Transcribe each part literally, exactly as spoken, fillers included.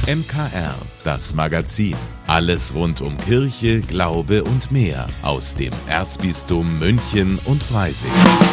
M K R, das Magazin. Alles rund um Kirche, Glaube und mehr aus dem Erzbistum München und Freising.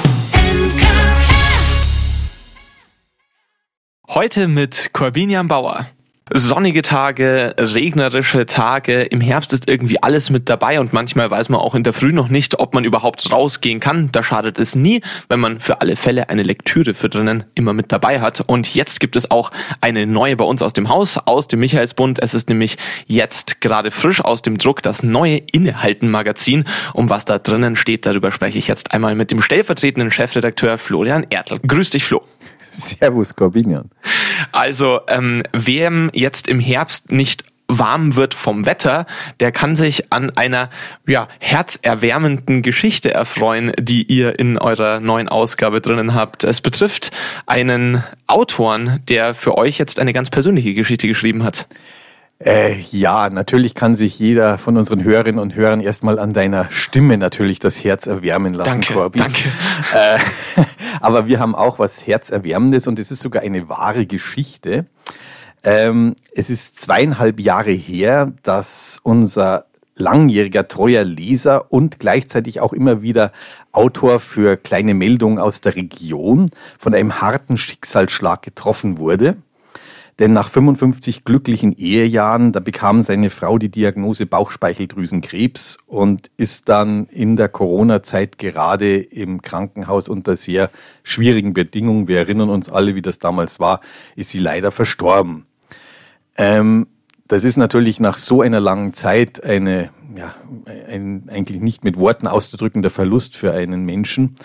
Heute mit Corbinian Bauer. Sonnige Tage, regnerische Tage, im Herbst ist irgendwie alles mit dabei und manchmal weiß man auch in der Früh noch nicht, ob man überhaupt rausgehen kann. Da schadet es nie, wenn man für alle Fälle eine Lektüre für drinnen immer mit dabei hat. Und jetzt gibt es auch eine neue bei uns aus dem Haus, aus dem Michaelsbund. Es ist nämlich jetzt gerade frisch aus dem Druck das neue Innehalten-Magazin. Um was da drinnen steht, darüber spreche ich jetzt einmal mit dem stellvertretenden Chefredakteur Florian Ertl. Grüß dich, Flo. Servus, Corbinian. Also, ähm, wem jetzt im Herbst nicht warm wird vom Wetter, der kann sich an einer ja, herzerwärmenden Geschichte erfreuen, die ihr in eurer neuen Ausgabe drinnen habt. Es betrifft einen Autoren, der für euch jetzt eine ganz persönliche Geschichte geschrieben hat. Äh, ja, natürlich kann sich jeder von unseren Hörerinnen und Hörern erstmal an deiner Stimme natürlich das Herz erwärmen lassen, danke, Corby. Danke, äh, aber wir haben auch was Herzerwärmendes und es ist sogar eine wahre Geschichte. Ähm, es ist zweieinhalb Jahre her, dass unser langjähriger, treuer Leser und gleichzeitig auch immer wieder Autor für kleine Meldungen aus der Region von einem harten Schicksalsschlag getroffen wurde. Denn nach fünfundfünfzig glücklichen Ehejahren, da bekam seine Frau die Diagnose Bauchspeicheldrüsenkrebs und ist dann in der Corona-Zeit gerade im Krankenhaus unter sehr schwierigen Bedingungen, wir erinnern uns alle, wie das damals war, ist sie leider verstorben. Ähm, das ist natürlich nach so einer langen Zeit eine, ja, ein eigentlich nicht mit Worten auszudrückender Verlust für einen Menschen.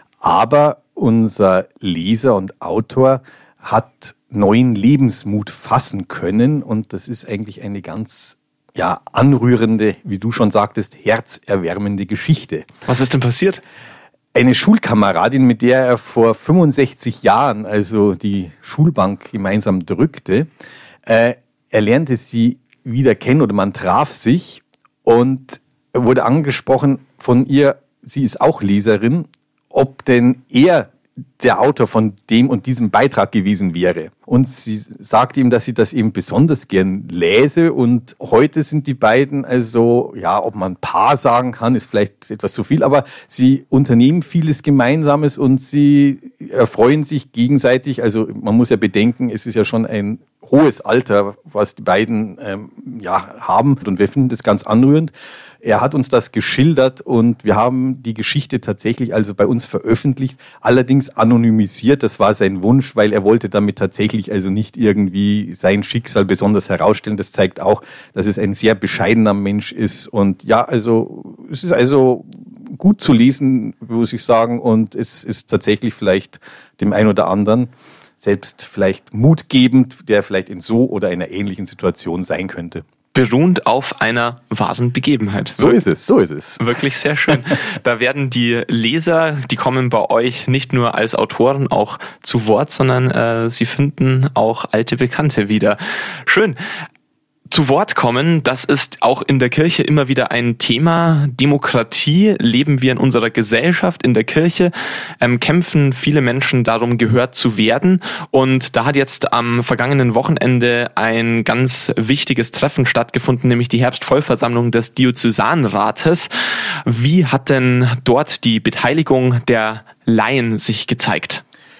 Aber unser Leser und Autor hat neuen Lebensmut fassen können und das ist eigentlich eine ganz ja anrührende, wie du schon sagtest, herzerwärmende Geschichte. Was ist denn passiert? Eine Schulkameradin, mit der er vor fünfundsechzig Jahren also die Schulbank gemeinsam drückte, äh, er lernte sie wieder kennen oder man traf sich und wurde angesprochen von ihr, sie ist auch Leserin, ob denn er der Autor von dem und diesem Beitrag gewesen wäre. Und sie sagte ihm, dass sie das eben besonders gern läse. Und heute sind die beiden also, ja, ob man Paar sagen kann, ist vielleicht etwas zu viel, aber sie unternehmen vieles Gemeinsames und sie erfreuen sich gegenseitig. Also man muss ja bedenken, es ist ja schon ein hohes Alter, was die beiden ähm, ja, haben. Und wir finden das ganz anrührend. Er hat uns das geschildert und wir haben die Geschichte tatsächlich also bei uns veröffentlicht, allerdings anonymisiert. Das war sein Wunsch, weil er wollte damit tatsächlich also nicht irgendwie sein Schicksal besonders herausstellen. Das zeigt auch, dass es ein sehr bescheidener Mensch ist. Und ja, also es ist also gut zu lesen, muss ich sagen. Und es ist tatsächlich vielleicht dem einen oder anderen selbst vielleicht mutgebend, der vielleicht in so oder einer ähnlichen Situation sein könnte. Beruhend auf einer wahren Begebenheit. So ist es, so ist es. Wirklich sehr schön. Da werden die Leser, die kommen bei euch nicht nur als Autoren auch zu Wort, sondern äh, sie finden auch alte Bekannte wieder. Schön. Zu Wort kommen, das ist auch in der Kirche immer wieder ein Thema. Demokratie leben wir in unserer Gesellschaft, in der Kirche, ähm, kämpfen viele Menschen darum, gehört zu werden. Und da hat jetzt am vergangenen Wochenende ein ganz wichtiges Treffen stattgefunden, nämlich die Herbstvollversammlung des Diözesanrates. Wie hat denn dort die Beteiligung der Laien sich gezeigt?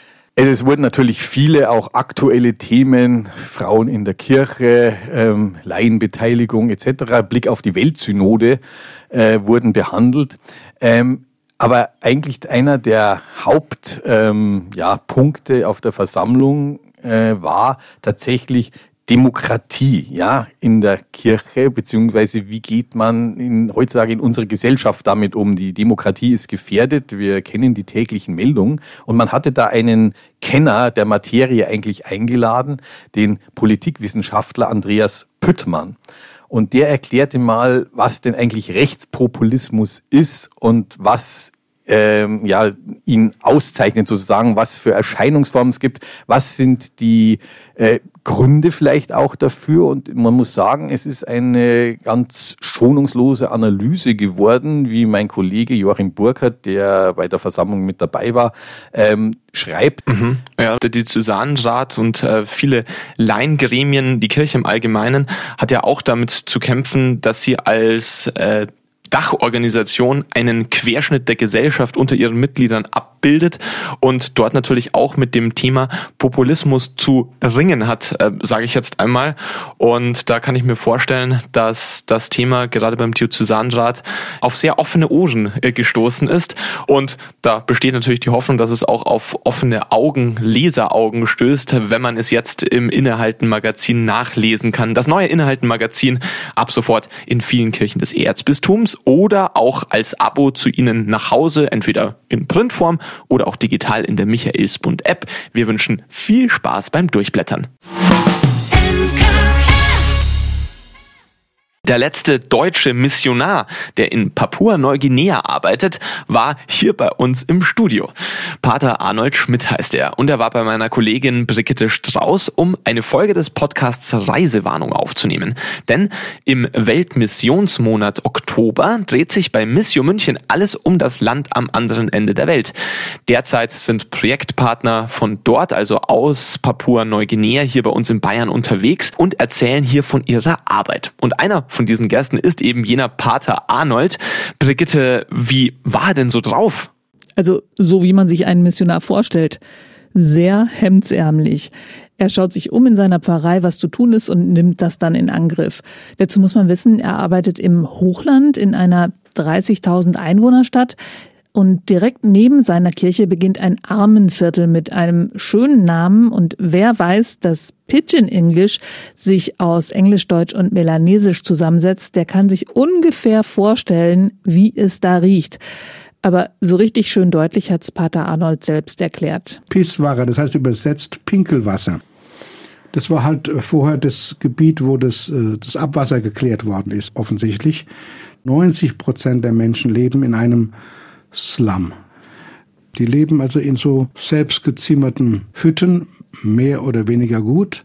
Es wurden natürlich viele auch aktuelle Themen, Frauen in der Kirche, ähm, Laienbeteiligung et cetera, Blick auf die Weltsynode äh, wurden behandelt. Ähm, aber eigentlich einer der Hauptpunkte ähm, ja, Punkte auf der Versammlung äh, war tatsächlich Demokratie, ja, in der Kirche, beziehungsweise wie geht man in, heutzutage in unserer Gesellschaft damit um? Die Demokratie ist gefährdet, wir kennen die täglichen Meldungen und man hatte da einen Kenner der Materie eigentlich eingeladen, den Politikwissenschaftler Andreas Püttmann. Und der erklärte mal, was denn eigentlich Rechtspopulismus ist und was ähm, ja, ihn auszeichnet sozusagen, was für Erscheinungsformen es gibt, was sind die äh, Gründe vielleicht auch dafür und man muss sagen, es ist eine ganz schonungslose Analyse geworden, wie mein Kollege Joachim Burkhardt, der bei der Versammlung mit dabei war, ähm, schreibt. Mhm. Ja, der Diözesanrat und äh, viele Laiengremien, die Kirche im Allgemeinen, hat ja auch damit zu kämpfen, dass sie als äh, Dachorganisation einen Querschnitt der Gesellschaft unter ihren Mitgliedern abbildet und dort natürlich auch mit dem Thema Populismus zu ringen hat, äh, sage ich jetzt einmal. Und da kann ich mir vorstellen, dass das Thema gerade beim Diözesanrat auf sehr offene Ohren äh, gestoßen ist. Und da besteht natürlich die Hoffnung, dass es auch auf offene Augen, Leseraugen stößt, wenn man es jetzt im Innehalten-Magazin nachlesen kann. Das neue Innehalten-Magazin ab sofort in vielen Kirchen des Erzbistums oder auch als Abo zu Ihnen nach Hause, entweder in Printform oder auch digital in der Michaelsbund-App. Wir wünschen viel Spaß beim Durchblättern. Der letzte deutsche Missionar, der in Papua-Neuguinea arbeitet, war hier bei uns im Studio. Pater Arnold Schmidt heißt er und er war bei meiner Kollegin Brigitte Strauß, um eine Folge des Podcasts Reisewarnung aufzunehmen. Denn im Weltmissionsmonat Oktober dreht sich bei Missio München alles um das Land am anderen Ende der Welt. Derzeit sind Projektpartner von dort, also aus Papua-Neuguinea, hier bei uns in Bayern unterwegs und erzählen hier von ihrer Arbeit. Und einer von diesen Gästen ist eben jener Pater Arnold. Brigitte, wie war er denn so drauf? Also so wie man sich einen Missionar vorstellt. Sehr hemdsärmlich. Er schaut sich um in seiner Pfarrei, was zu tun ist und nimmt das dann in Angriff. Dazu muss man wissen, er arbeitet im Hochland in einer dreißigtausend Einwohnerstadt. Und direkt neben seiner Kirche beginnt ein Armenviertel mit einem schönen Namen. Und wer weiß, dass Pidgin English sich aus Englisch, Deutsch und Melanesisch zusammensetzt, der kann sich ungefähr vorstellen, wie es da riecht. Aber so richtig schön deutlich hat's Pater Arnold selbst erklärt. Pisswasser, das heißt übersetzt Pinkelwasser. Das war halt vorher das Gebiet, wo das, das Abwasser geklärt worden ist, offensichtlich. neunzig Prozent der Menschen leben in einem Slum. Die leben also in so selbstgezimmerten Hütten, mehr oder weniger gut.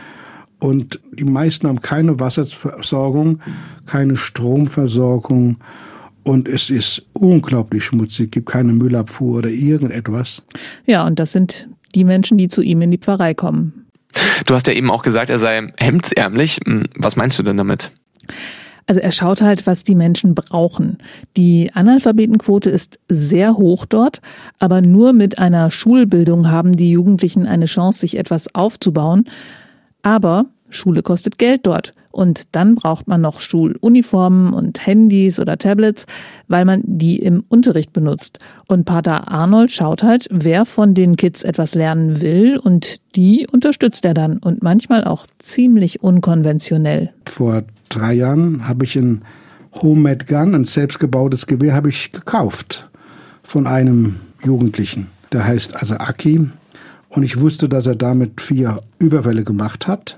Und die meisten haben keine Wasserversorgung, keine Stromversorgung. Und es ist unglaublich schmutzig, gibt keine Müllabfuhr oder irgendetwas. Ja, und das sind die Menschen, die zu ihm in die Pfarrei kommen. Du hast ja eben auch gesagt, er sei hemdsärmlich. Was meinst du denn damit? Also er schaut halt, was die Menschen brauchen. Die Analphabetenquote ist sehr hoch dort, aber nur mit einer Schulbildung haben die Jugendlichen eine Chance, sich etwas aufzubauen. Aber Schule kostet Geld dort und dann braucht man noch Schuluniformen und Handys oder Tablets, weil man die im Unterricht benutzt. Und Pater Arnold schaut halt, wer von den Kids etwas lernen will und die unterstützt er dann und manchmal auch ziemlich unkonventionell. Vor drei Jahren habe ich ein Homemade Gun, ein selbstgebautes Gewehr, habe ich gekauft von einem Jugendlichen. Der heißt also Aki und ich wusste, dass er damit vier Überfälle gemacht hat.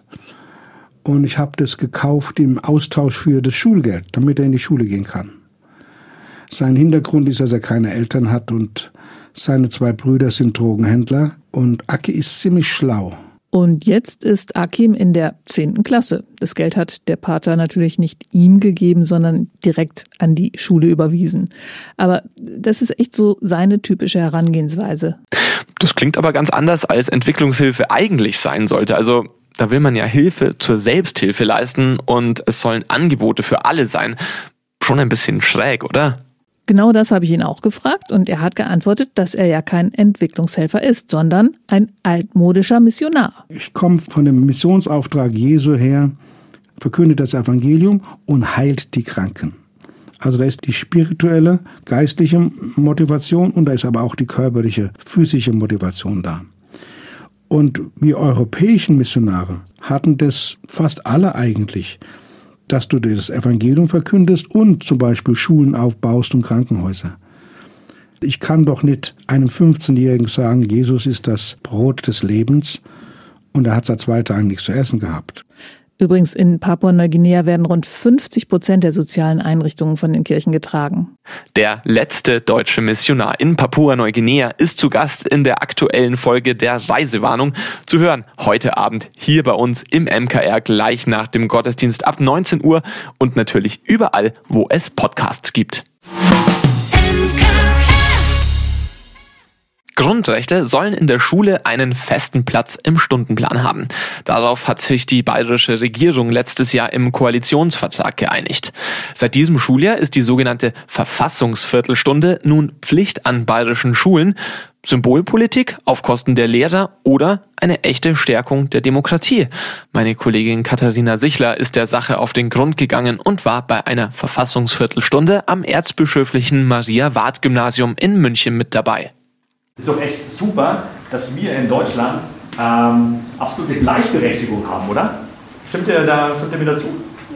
Und ich habe das gekauft im Austausch für das Schulgeld, damit er in die Schule gehen kann. Sein Hintergrund ist, dass er keine Eltern hat und seine zwei Brüder sind Drogenhändler. Und Aki ist ziemlich schlau. Und jetzt ist Akim in der zehnten Klasse. Das Geld hat der Pater natürlich nicht ihm gegeben, sondern direkt an die Schule überwiesen. Aber das ist echt so seine typische Herangehensweise. Das klingt aber ganz anders, als Entwicklungshilfe eigentlich sein sollte. Also da will man ja Hilfe zur Selbsthilfe leisten und es sollen Angebote für alle sein. Schon ein bisschen schräg, oder? Genau das habe ich ihn auch gefragt und er hat geantwortet, dass er ja kein Entwicklungshelfer ist, sondern ein altmodischer Missionar. Ich komme von dem Missionsauftrag Jesu her, verkündet das Evangelium und heilt die Kranken. Also da ist die spirituelle, geistliche Motivation und da ist aber auch die körperliche, physische Motivation da. Und wir europäischen Missionare hatten das fast alle eigentlich, dass du das Evangelium verkündest und zum Beispiel Schulen aufbaust und Krankenhäuser. Ich kann doch nicht einem fünfzehnjährigen sagen, Jesus ist das Brot des Lebens und er hat seit zwei Tagen nichts zu essen gehabt. Übrigens, in Papua-Neuguinea werden rund fünfzig Prozent der sozialen Einrichtungen von den Kirchen getragen. Der letzte deutsche Missionar in Papua-Neuguinea ist zu Gast in der aktuellen Folge der Reisewarnung. Zu hören heute Abend hier bei uns im M K R gleich nach dem Gottesdienst ab neunzehn Uhr und natürlich überall, wo es Podcasts gibt. Grundrechte sollen in der Schule einen festen Platz im Stundenplan haben. Darauf hat sich die bayerische Regierung letztes Jahr im Koalitionsvertrag geeinigt. Seit diesem Schuljahr ist die sogenannte Verfassungsviertelstunde nun Pflicht an bayerischen Schulen. Symbolpolitik auf Kosten der Lehrer oder eine echte Stärkung der Demokratie? Meine Kollegin Katharina Sichler ist der Sache auf den Grund gegangen und war bei einer Verfassungsviertelstunde am Erzbischöflichen Maria-Ward-Gymnasium in München mit dabei. Es ist doch echt super, dass wir in Deutschland ähm, absolute Gleichberechtigung haben, oder? Stimmt ihr, da, stimmt ihr mir dazu?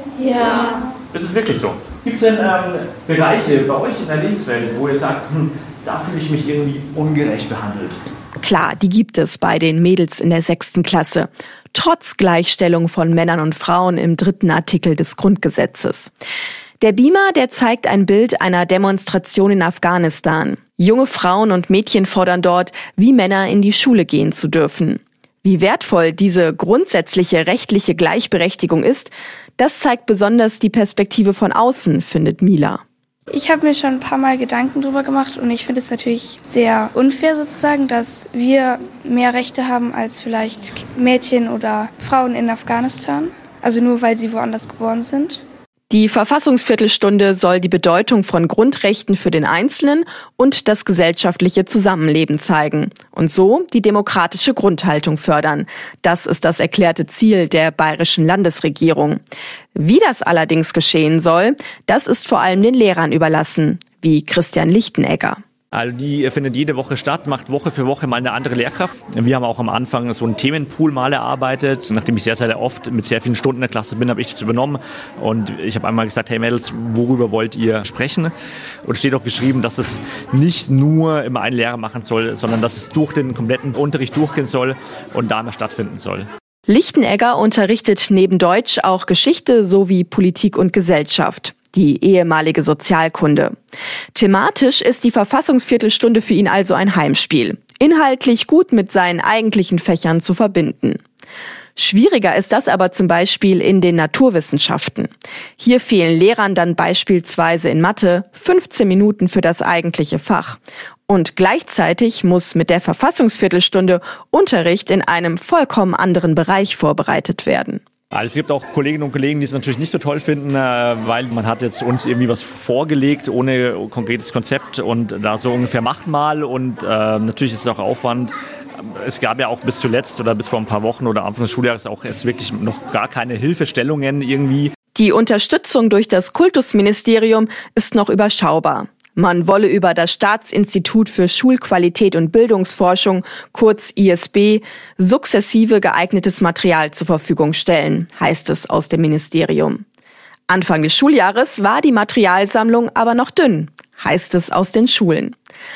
Ja. Ist es wirklich so? Gibt es denn ähm, Bereiche bei euch in der Lebenswelt, wo ihr sagt, hm, da fühle ich mich irgendwie ungerecht behandelt? Klar, die gibt es bei den Mädels in der sechsten Klasse. Trotz Gleichstellung von Männern und Frauen im dritten Artikel des Grundgesetzes. Der Beamer, der zeigt ein Bild einer Demonstration in Afghanistan. Junge Frauen und Mädchen fordern dort, wie Männer in die Schule gehen zu dürfen. Wie wertvoll diese grundsätzliche rechtliche Gleichberechtigung ist, das zeigt besonders die Perspektive von außen, findet Mila. Ich habe mir schon ein paar Mal Gedanken drüber gemacht und ich finde es natürlich sehr unfair sozusagen, dass wir mehr Rechte haben als vielleicht Mädchen oder Frauen in Afghanistan. Also nur weil sie woanders geboren sind. Die Verfassungsviertelstunde soll die Bedeutung von Grundrechten für den Einzelnen und das gesellschaftliche Zusammenleben zeigen und so die demokratische Grundhaltung fördern. Das ist das erklärte Ziel der bayerischen Landesregierung. Wie das allerdings geschehen soll, das ist vor allem den Lehrern überlassen, wie Christian Lichtenegger. Also die findet jede Woche statt, macht Woche für Woche mal eine andere Lehrkraft. Wir haben auch am Anfang so einen Themenpool mal erarbeitet. Nachdem ich sehr, sehr oft mit sehr vielen Stunden in der Klasse bin, habe ich das übernommen. Und ich habe einmal gesagt, hey Mädels, worüber wollt ihr sprechen? Und es steht auch geschrieben, dass es nicht nur immer ein Lehrer machen soll, sondern dass es durch den kompletten Unterricht durchgehen soll und da immer stattfinden soll. Lichtenegger unterrichtet neben Deutsch auch Geschichte sowie Politik und Gesellschaft. Die ehemalige Sozialkunde. Thematisch ist die Verfassungsviertelstunde für ihn also ein Heimspiel. Inhaltlich gut mit seinen eigentlichen Fächern zu verbinden. Schwieriger ist das aber zum Beispiel in den Naturwissenschaften. Hier fehlen Lehrern dann beispielsweise in Mathe fünfzehn Minuten für das eigentliche Fach. Und gleichzeitig muss mit der Verfassungsviertelstunde Unterricht in einem vollkommen anderen Bereich vorbereitet werden. Also es gibt auch Kolleginnen und Kollegen, die es natürlich nicht so toll finden, weil man hat jetzt uns irgendwie was vorgelegt ohne konkretes Konzept und da so ungefähr macht mal und äh, natürlich ist es auch Aufwand. Es gab ja auch bis zuletzt oder bis vor ein paar Wochen oder Anfang des Schuljahres auch jetzt wirklich noch gar keine Hilfestellungen irgendwie. Die Unterstützung durch das Kultusministerium ist noch überschaubar. Man wolle über das Staatsinstitut für Schulqualität und Bildungsforschung, kurz I S B, sukzessive geeignetes Material zur Verfügung stellen, heißt es aus dem Ministerium. Anfang des Schuljahres war die Materialsammlung aber noch dünn, heißt es aus den Schulen.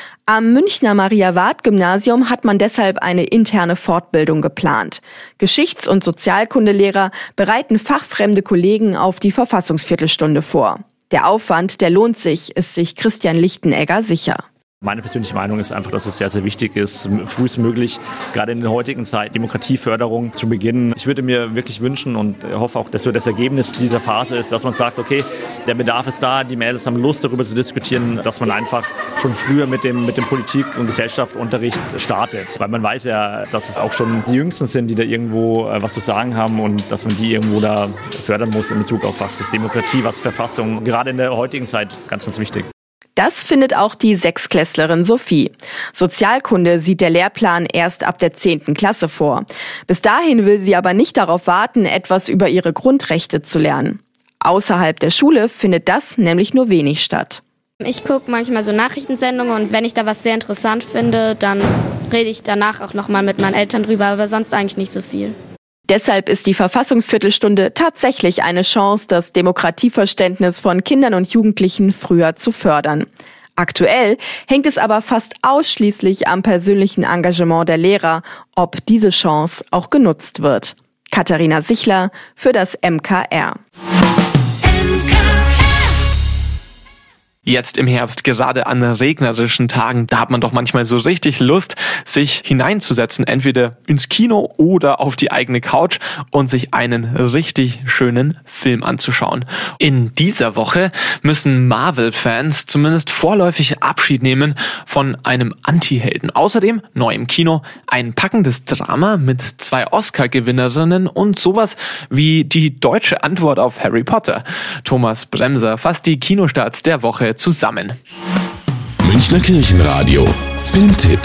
Am Münchner Maria-Ward-Gymnasium hat man deshalb eine interne Fortbildung geplant. Geschichts- und Sozialkundelehrer bereiten fachfremde Kollegen auf die Verfassungsviertelstunde vor. Der Aufwand, der lohnt sich, ist sich Christian Lichtenegger sicher. Meine persönliche Meinung ist einfach, dass es sehr, sehr wichtig ist, frühestmöglich, gerade in der heutigen Zeit, Demokratieförderung zu beginnen. Ich würde mir wirklich wünschen und hoffe auch, dass so das Ergebnis dieser Phase ist, dass man sagt, okay, der Bedarf ist da, die Mädels haben Lust, darüber zu diskutieren, dass man einfach schon früher mit dem, mit dem Politik- und Gesellschaftsunterricht startet. Weil man weiß ja, dass es auch schon die Jüngsten sind, die da irgendwo was zu sagen haben und dass man die irgendwo da fördern muss in Bezug auf was ist Demokratie, was ist Verfassung, gerade in der heutigen Zeit ganz, ganz wichtig. Das findet auch die Sechsklässlerin Sophie. Sozialkunde sieht der Lehrplan erst ab der zehnten Klasse vor. Bis dahin will sie aber nicht darauf warten, etwas über ihre Grundrechte zu lernen. Außerhalb der Schule findet das nämlich nur wenig statt. Ich gucke manchmal so Nachrichtensendungen und wenn ich da was sehr interessant finde, dann rede ich danach auch nochmal mit meinen Eltern drüber, aber sonst eigentlich nicht so viel. Deshalb ist die Verfassungsviertelstunde tatsächlich eine Chance, das Demokratieverständnis von Kindern und Jugendlichen früher zu fördern. Aktuell hängt es aber fast ausschließlich am persönlichen Engagement der Lehrer, ob diese Chance auch genutzt wird. Katharina Sichler für das M K R. Jetzt im Herbst, gerade an regnerischen Tagen, da hat man doch manchmal so richtig Lust, sich hineinzusetzen, entweder ins Kino oder auf die eigene Couch und sich einen richtig schönen Film anzuschauen. In dieser Woche müssen Marvel-Fans zumindest vorläufig Abschied nehmen von einem Anti-Helden. Außerdem neu im Kino ein packendes Drama mit zwei Oscar-Gewinnerinnen und sowas wie die deutsche Antwort auf Harry Potter. Thomas Bremser fasst die Kinostarts der Woche zusammen. Münchner Kirchenradio. Filmtipp.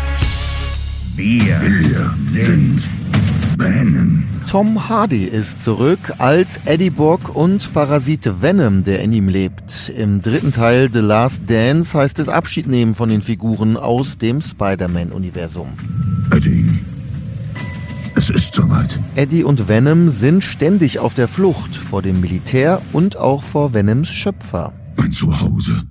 Wir sind Venom. Tom Hardy ist zurück als Eddie Brock und Parasit Venom, der in ihm lebt. Im dritten Teil The Last Dance heißt es Abschied nehmen von den Figuren aus dem Spider-Man-Universum. Eddie, es ist soweit. Eddie und Venom sind ständig auf der Flucht vor dem Militär und auch vor Venoms Schöpfer. Mein Zuhause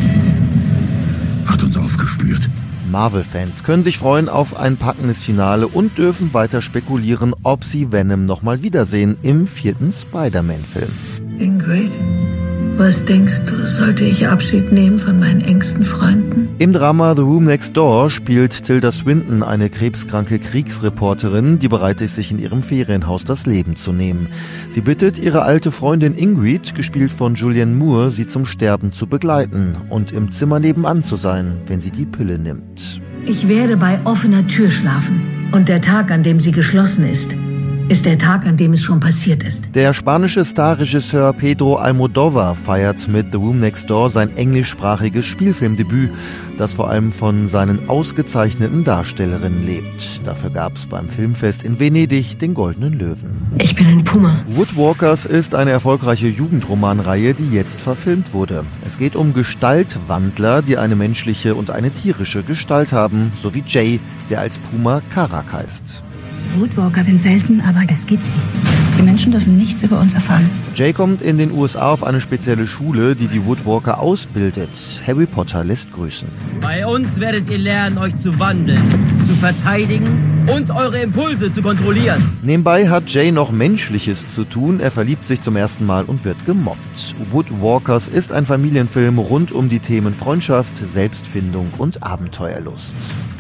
hat uns aufgespürt. Marvel-Fans können sich freuen auf ein packendes Finale und dürfen weiter spekulieren, ob sie Venom nochmal wiedersehen im vierten Spider-Man-Film. Ingrid, was denkst du, sollte ich Abschied nehmen von meinen engsten Freunden? Im Drama The Room Next Door spielt Tilda Swinton eine krebskranke Kriegsreporterin, die bereit ist, sich in ihrem Ferienhaus das Leben zu nehmen. Sie bittet ihre alte Freundin Ingrid, gespielt von Julianne Moore, sie zum Sterben zu begleiten und im Zimmer nebenan zu sein, wenn sie die Pille nimmt. Ich werde bei offener Tür schlafen. Und der Tag, an dem sie geschlossen ist, ist der Tag, an dem es schon passiert ist. Der spanische Starregisseur Pedro Almodóvar feiert mit The Room Next Door sein englischsprachiges Spielfilmdebüt, das vor allem von seinen ausgezeichneten Darstellerinnen lebt. Dafür gab es beim Filmfest in Venedig den Goldenen Löwen. Ich bin ein Puma. Woodwalkers ist eine erfolgreiche Jugendromanreihe, die jetzt verfilmt wurde. Es geht um Gestaltwandler, die eine menschliche und eine tierische Gestalt haben, sowie Jay, der als Puma Karak heißt. Woodwalker sind selten, aber es gibt sie. Die Menschen dürfen nichts über uns erfahren. Jay kommt in den U S A auf eine spezielle Schule, die die Woodwalker ausbildet. Harry Potter lässt grüßen. Bei uns werdet ihr lernen, euch zu wandeln, zu verteidigen und eure Impulse zu kontrollieren. Nebenbei hat Jay noch Menschliches zu tun. Er verliebt sich zum ersten Mal und wird gemobbt. Woodwalkers ist ein Familienfilm rund um die Themen Freundschaft, Selbstfindung und Abenteuerlust.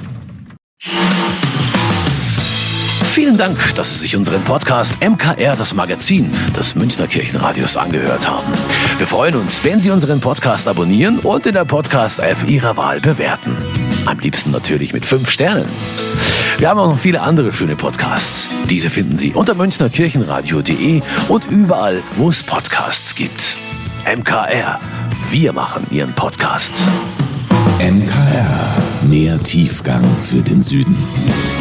Vielen Dank, dass Sie sich unseren Podcast M K R, das Magazin des Münchner Kirchenradios, angehört haben. Wir freuen uns, wenn Sie unseren Podcast abonnieren und in der Podcast-App Ihrer Wahl bewerten. Am liebsten natürlich mit fünf Sternen. Wir haben auch noch viele andere schöne Podcasts. Diese finden Sie unter münchner kirchenradio punkt de und überall, wo es Podcasts gibt. M K R, wir machen Ihren Podcast. M K R, mehr Tiefgang für den Süden.